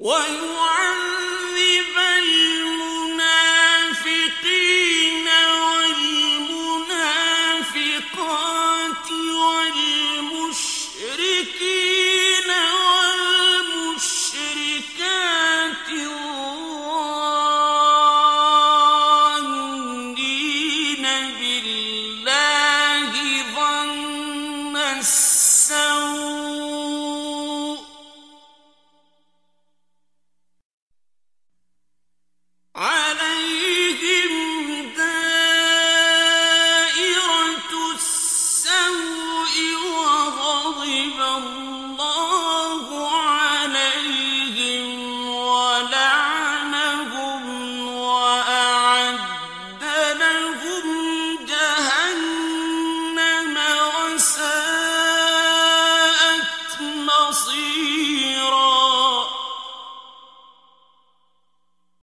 ويعذب المنافقين والمنافقات والمشركين والمشركات الظانين بالله ظن السوء عليهم دائرة السوء وغضب الله عليهم ولعنهم وأعد لهم جهنم وساءت مصيرا.